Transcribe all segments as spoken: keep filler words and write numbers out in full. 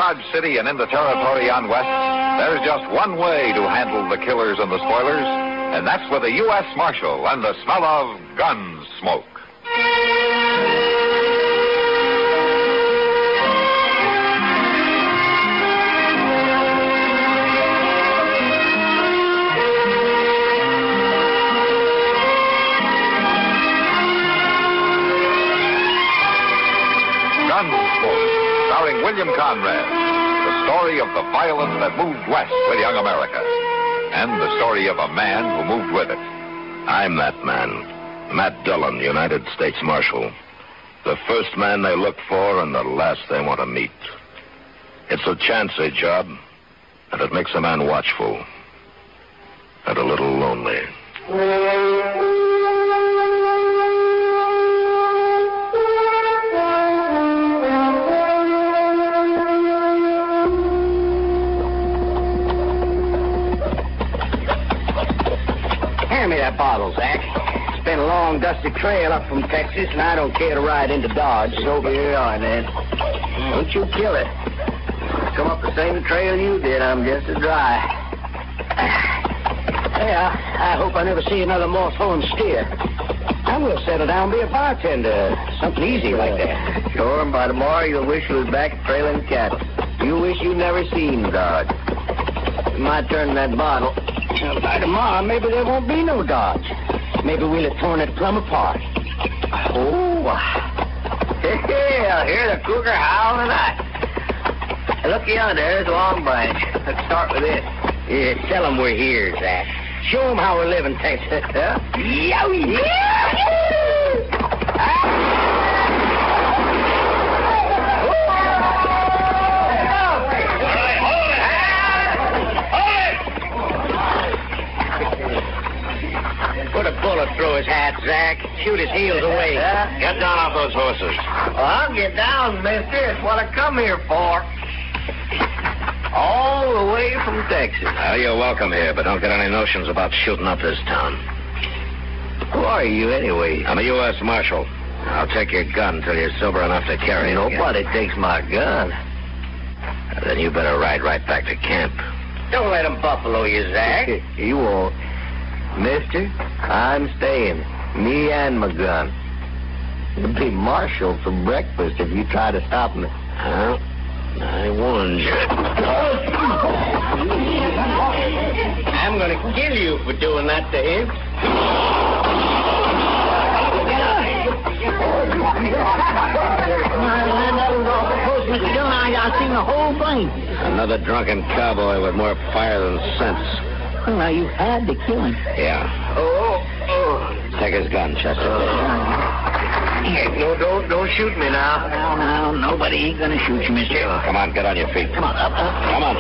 Dodge City and in the territory on West, there's just one way to handle the killers and the spoilers, and that's with a U S Marshal and the smell of gun smoke. Gunsmoke, starring William Conrad. The story of the violence that moved west with young America. And the story of a man who moved with it. I'm that man. Matt Dillon, United States Marshal. The first man they look for and the last they want to meet. It's a chancy job, and it makes a man watchful. And a little lonely. Hand me that bottle, Zach. It's been a long, dusty trail up from Texas, and I don't care to ride into Dodge. So here you are, Ned. Don't you kill it. Come up the same trail you did. I'm just as dry. Yeah, I hope I never see another Morse Horn steer. I will settle down and be a bartender. Something easy like that. Sure, and by tomorrow you'll wish you was back trailing cattle. You wish you never seen Dodge. My turn in that bottle. Well, by tomorrow, maybe there won't be no Dodge. Maybe we'll have torn it plumb apart. Oh, hey, I'll hear the cougar howl tonight. Hey, look yonder, there's Long Branch. Let's start with this. Yeah, tell them we're here, Zach. Show them how we're living, Texas. Huh? Yow, Put a bullet through his hat, Zach. Shoot his heels away. Get down off those horses. Well, I'll get down, mister. It's what I come here for. All the way from Texas. Well, you're welcome here, but don't get any notions about shooting up this town. Who are you, anyway? I'm a U S Marshal. I'll take your gun until you're sober enough to carry it. Nobody takes my gun. Then you better ride right back to camp. Don't let him buffalo you, Zach. You won't. Mister, I'm staying. Me and my gun. You'll be Marshal for breakfast if you try to stop me. Well, I warned you. I'm going to kill you for doing that to him. I've seen the whole thing. Another drunken cowboy with more fire than sense. Well, now, you had to kill him. Yeah. Oh, oh. Take his gun, Chester. Uh, no, don't, don't shoot me now. Now, now, nobody ain't gonna shoot you, mister. Come on, get on your feet. Come on, up, up. Come on.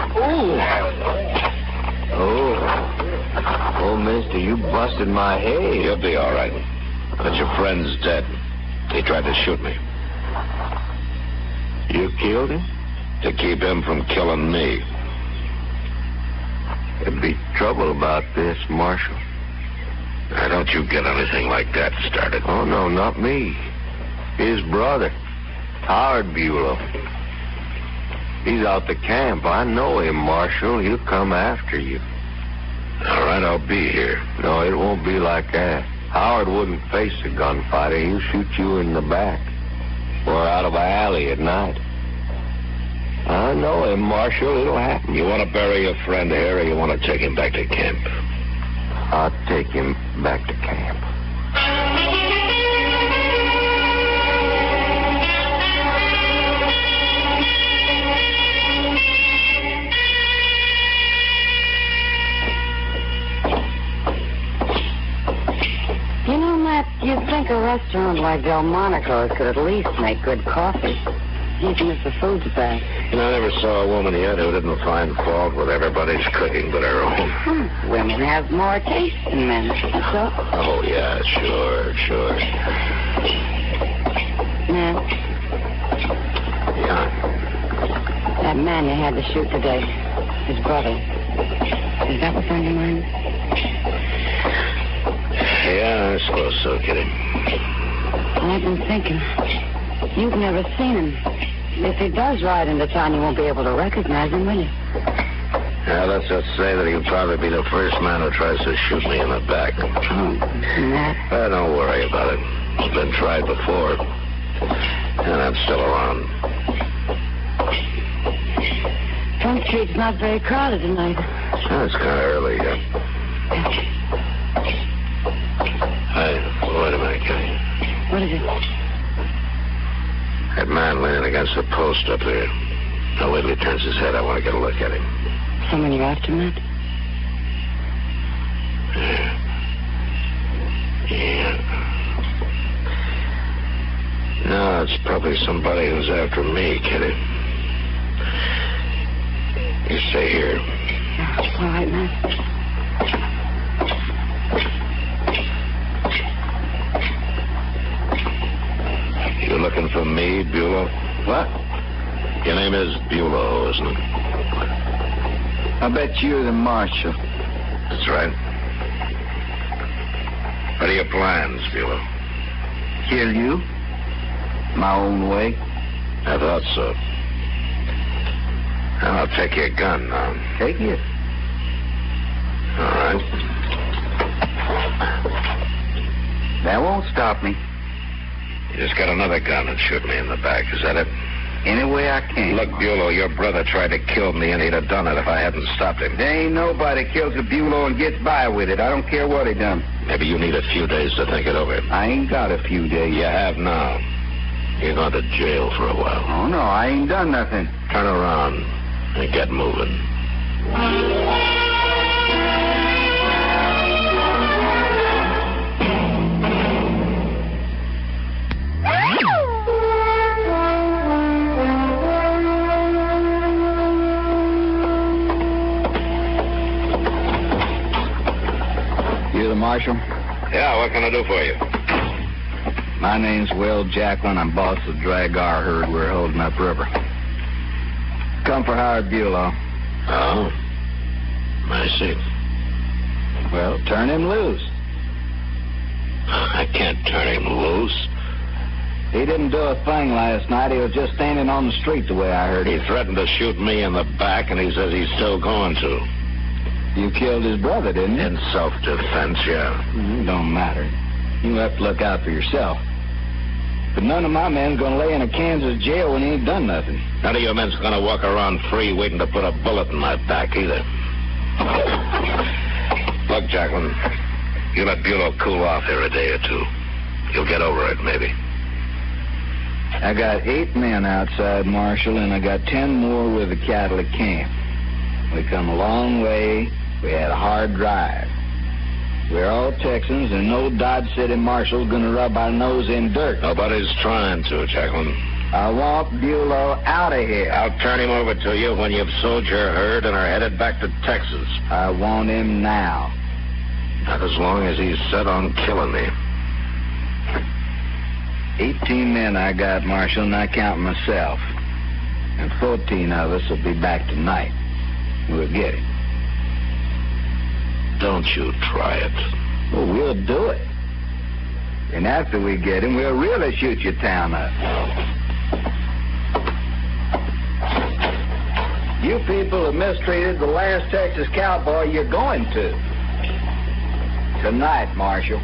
Uh, oh. Oh, mister, you busted my head. You'll be all right. But your friend's dead. He tried to shoot me. You killed him? To keep him from killing me. There'd be trouble about this, Marshal. Now, don't you get anything like that started. Oh, no, not me. His brother, Howard Bulow. He's out the camp. I know him, Marshal. He'll come after you. All right, I'll be here. No, it won't be like that. Howard wouldn't face a gunfighter. He'll shoot you in the back. Or out of an alley at night. I know him, Marshal. It'll happen. You want to bury your friend here, or you want to take him back to camp? I'll take him back to camp. You know, Matt, you'd think a restaurant like Delmonico's could at least make good coffee. Even if the food's bad. You know, I never saw a woman yet who didn't find fault with everybody's cooking but her own. Hmm. Women have more taste than men, that's all. Oh, yeah, sure, sure. Matt, Yeah? that man you had to shoot today, his brother, is that what's on your mind? Yeah, I suppose so, Kitty. I've been thinking. You've never seen him. If he does ride into town, you won't be able to recognize him, will you? Yeah, let's just say that he'll probably be the first man who tries to shoot me in the back. Oh, Matt. Uh, don't worry about it. It's been tried before. And I'm still around. Front Street's not very crowded tonight. Oh, it's kind of early, yeah. Hey, wait a minute, Kitty. What is it? That man leaning against the post up there. Now, wait till he turns his head. I want to get a look at him. Someone you're after, Matt? Yeah. Yeah. No, it's probably somebody who's after me, Kitty. You stay here. All right, Matt. You looking for me, Bulow? What? Your name is Bulow, isn't it? I bet you're the marshal. That's right. What are your plans, Bulow? Kill you? My own way? I thought so. Now, I'll take your gun now. Take it. All right. That won't stop me. You just got another gun and shoot me in the back. Is that it? Any way I can. Look, Bulow, your brother tried to kill me, and he'd have done it if I hadn't stopped him. There ain't nobody kills a Bulow and gets by with it. I don't care what he done. Maybe you need a few days to think it over. I ain't got a few days. You have now. You're going to jail for a while. Oh, no, I ain't done nothing. Turn around and get moving. You the marshal? Yeah, what can I do for you? My name's Will Jacklin. I'm boss of the Dragar herd we're holding upriver. Come for Howard Bulow. Oh? I see. Well, turn him loose. I can't turn him loose. He didn't do a thing last night. He was just standing on the street the way I heard He it. threatened to shoot me in the back, and he says he's still going to. You killed his brother, didn't you? In self-defense, yeah. It don't matter. You have to look out for yourself. But none of my men's going to lay in a Kansas jail when he ain't done nothing. None of your men's going to walk around free waiting to put a bullet in my back either. Look, Jacqueline, you let Bulow cool off here a day or two. You'll get over it, maybe. I got eight men outside, Marshal, and I got ten more with the cattle at camp. We come a long way. We had a hard drive. We're all Texans, and no Dodge City marshal's going to rub our nose in dirt. Nobody's trying to, Jacqueline. I want Bulow out of here. I'll turn him over to you when you've sold your herd and are headed back to Texas. I want him now. Not as long as he's set on killing me. Eighteen men I got, Marshal, and I count myself. And fourteen of us will be back tonight. We'll get him. Don't you try it. Well, we'll do it. And after we get him, we'll really shoot your town up. You people have mistreated the last Texas cowboy you're going to. Tonight, Marshal.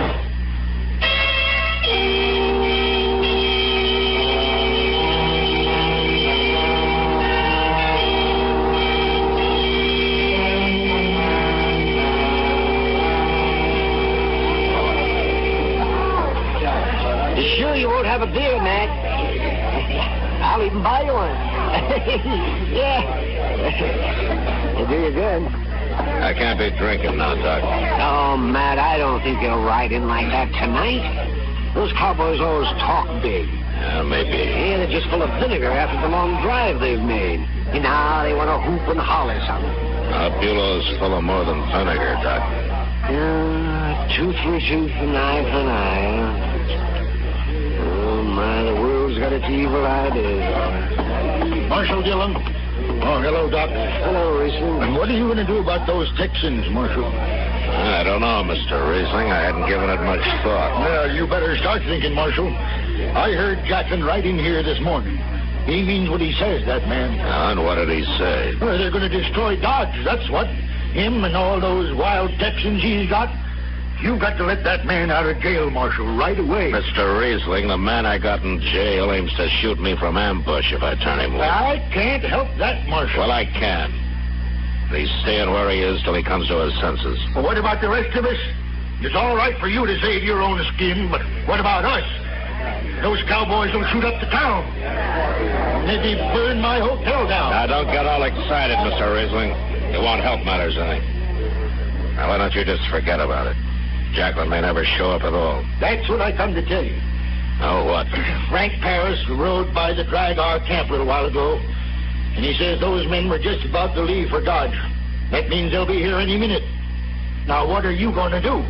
Sure you won't have a beer, Matt? I'll even buy you one. Yeah. It'll do you good. I can't be drinking now, Doc. Oh, Matt, I don't think you'll ride in like that tonight. Those cowboys always talk big. Yeah, maybe. Yeah, they're just full of vinegar after the long drive they've made. And now they want to hoop and holler something. Now, Bulow's full of more than vinegar, Doc. Yeah, tooth for tooth and eye for an eye, huh? Oh, my, the world's got its evil ideas. Marshal Dillon. Oh, hello, Doc. Hello, Riesling. And what are you going to do about those Texans, Marshal? I don't know, Mister Riesling. I hadn't given it much thought. Well, you better start thinking, Marshal. I heard Jackson right in here this morning. He means what he says, that man. And what did he say? Well, they're going to destroy Dodge, that's what. Him and all those wild Texans he's got. You've got to let that man out of jail, Marshal, right away. Mister Riesling, the man I got in jail aims to shoot me from ambush if I turn him loose. I can't help that, Marshal. Well, I can. He's staying where he is till he comes to his senses. Well, what about the rest of us? It's all right for you to save your own skin, but what about us? Those cowboys will shoot up the town. Maybe burn my hotel down. Now, don't get all excited, Mister Riesling. It won't help matters any. Now, why don't you just forget about it? Jacqueline may never show up at all. That's what I come to tell you. Oh, what? Frank Paris rode by the Drag R camp a little while ago, and he says those men were just about to leave for Dodge. That means they'll be here any minute. Now, what are you going to do?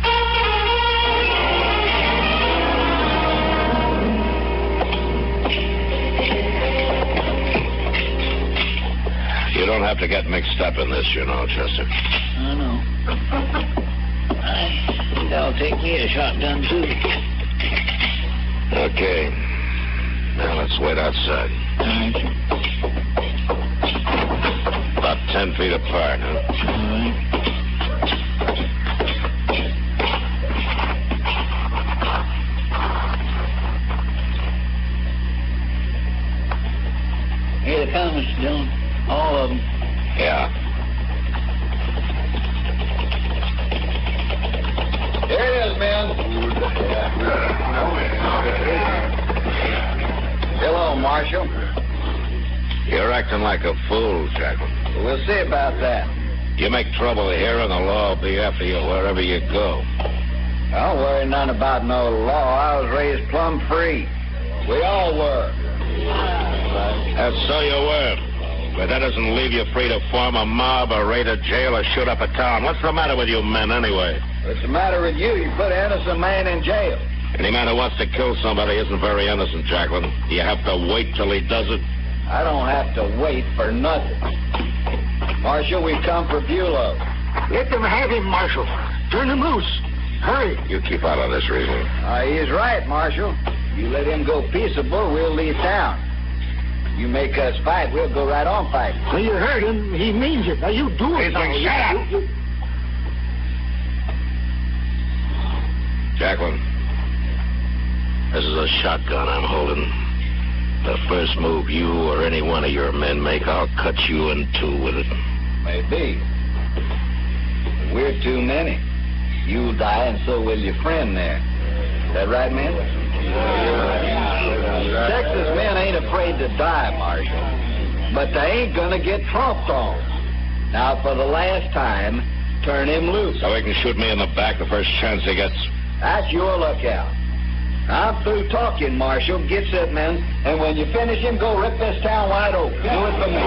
You don't have to get mixed up in this, you know, Chester. I know. I think I'll take me a shotgun, too. Okay. Now, let's wait outside. All right. About ten feet apart, huh? All right. Here they come, Mister Dillon. All of them. Yeah. Here it is, men. Hello, Marshal. You're acting like a fool, Jacqueline. We'll see about that. You make trouble here, and the law will be after you wherever you go. Don't worry none about no law. I was raised plumb free. We all were. That's so you were. But that doesn't leave you free to form a mob or raid a jail or shoot up a town. What's the matter with you men, anyway? What's the matter with you? You put an innocent man in jail. Any man who wants to kill somebody isn't very innocent, Jacqueline. You have to wait till he does it. I don't have to wait for nothing. Marshal, we've come for Bulow. Let them have him, Marshal. Turn him loose. Hurry. You keep out of this, Riesling. Uh, he's right, Marshal. You let him go peaceable, we'll leave town. You make us fight, we'll go right on fighting. Well, you heard him. He means it. Now, you do it. Now. Shut up. You, you... Jacqueline, this is a shotgun I'm holding. The first move you or any one of your men make, I'll cut you in two with it. Maybe. But we're too many. You'll die, and so will your friend there. Is that right, men? Texas men ain't afraid to die, Marshal. But they ain't gonna get trumped on. Now, for the last time, turn him loose. So he can shoot me in the back the first chance he gets. That's your lookout. I'm through talking, Marshal. Get set, men. And when you finish him, go rip this town wide open. Do it for me.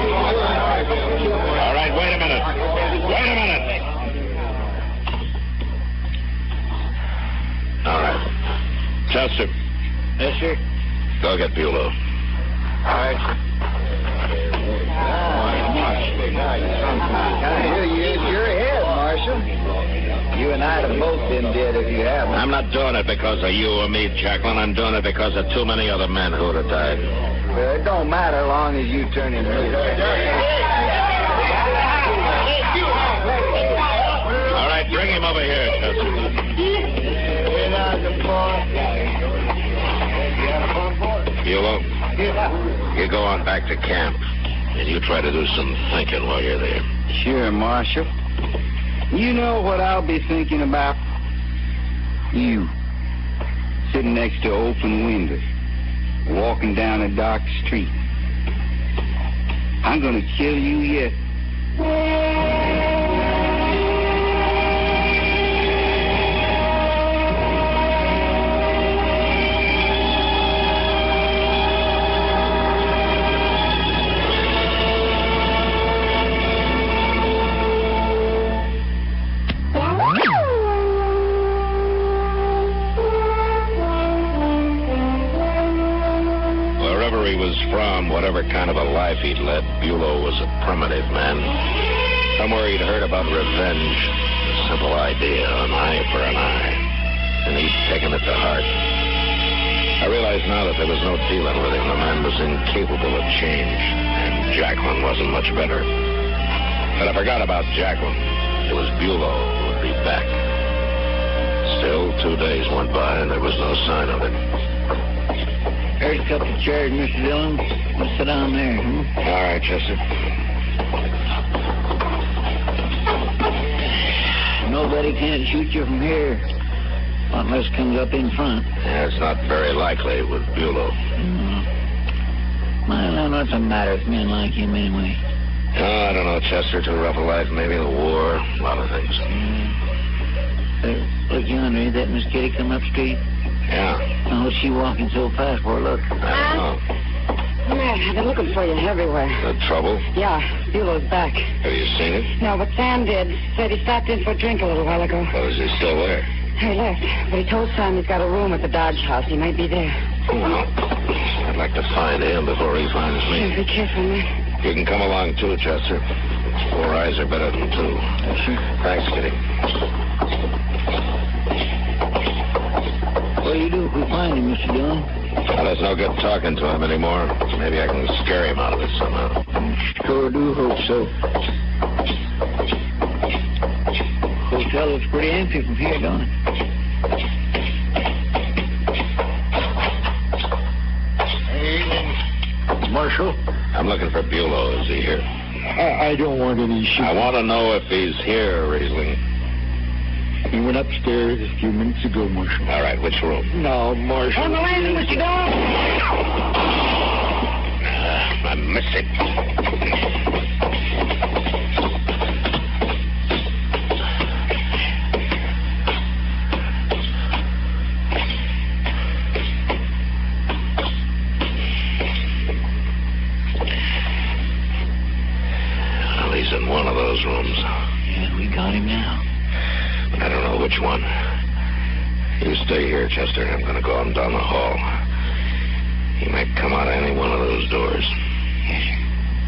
All right, wait a minute. Wait a minute. All right. Chester. Yes, sir. Go get Bulow. All right, sir. Here you is. You're ahead, Marshal. You and I'd have both been dead if you hadn't. I'm not doing it because of you or me, Jacqueline. I'm doing it because of too many other men who would have died. Well, it don't matter as long as you turn him loose. All right, bring him over here, Chester. Bulow, you go on back to camp, and you try to do some thinking while you're there. Sure, Marshal. You know what I'll be thinking about? You, sitting next to open windows, walking down a dark street. I'm gonna kill you yet. From whatever kind of a life he'd led, Bulow was a primitive man. Somewhere he'd heard about revenge, a simple idea, an eye for an eye, and he'd taken it to heart. I realize now that there was no dealing with him. The man was incapable of change, and Jacqueline wasn't much better. But I forgot about Jacqueline. It was Bulow who would be back. Still, two days went by, and there was no sign of it. There's a couple of chairs, Mister Dillon. Let's sit down there, hmm? All right, Chester. Nobody can't shoot you from here unless it comes up in front. Yeah, it's not very likely with Bulow. Mm. Well, now, what's the matter with men like him anyway? Oh, I don't know, Chester. Too rough a life, maybe the war, a lot of things. Mm. Uh, look yonder, ain't that Miss Kitty come up street? Yeah. Now, what's she walking so fast for? Look. I don't know. Matt, I've been looking for you everywhere. The trouble? Yeah, Bulow's back. Have you seen it? No, but Sam did. Said he stopped in for a drink a little while ago. Well, is he still there? He left, but he told Sam he's got a room at the Dodge House. He might be there. Well, I'd like to find him before he finds me. Be careful, Matt. You can come along, too, Chester. Four eyes are better than two. Yes, sir. Thanks, Kitty. What'll you do if we find him, Mister Dillon? Well, there's no good talking to him anymore. Maybe I can scare him out of it somehow. Sure do hope so. Hotel looks pretty empty from here, don't it? Evening, Marshal. I'm looking for Bulow. Is he here? I, I don't want any shooting. I want to know if he's here, Riesling. He went upstairs a few minutes ago, Marshal. All right, which room? No, Marshal. On the landing, Mister Dillon. Uh, I missed it. Well, he's in one of those rooms. Yeah, we got him now. But I don't know which one. You stay here, Chester. I'm going to go on down the hall. He might come out of any one of those doors. Yes, sir.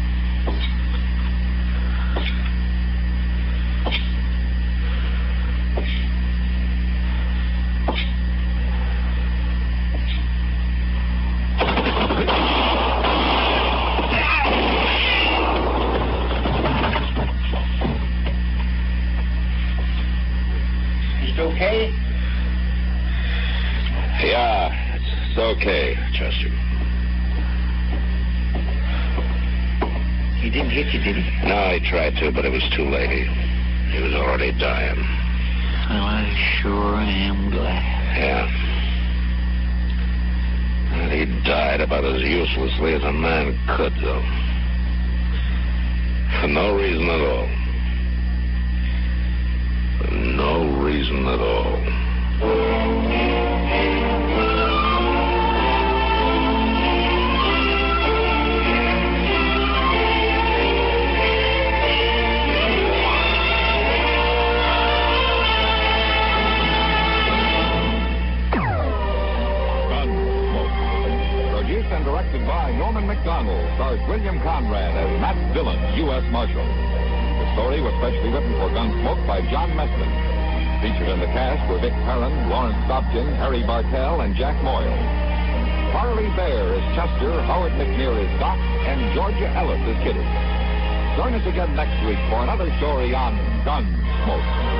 Okay? Yeah, it's okay, Chester. He didn't hit you, did he? No, he tried to, but it was too late. He, he was already dying. Well, I sure am glad. Yeah. And he died about as uselessly as a man could, though. For no reason at all. For no reason at all. Produced and directed by Norman McDonald, stars William Conrad as Matt Dillon, U S Marshal. The story was specially written for Gunsmoke by John Messman. Featured in the cast were Vic Perrin, Lawrence Dobkin, Harry Bartell, and Jack Moyle. Harley Bear is Chester, Howard McNear is Doc, and Georgia Ellis is Kitty. Join us again next week for another story on Gunsmoke.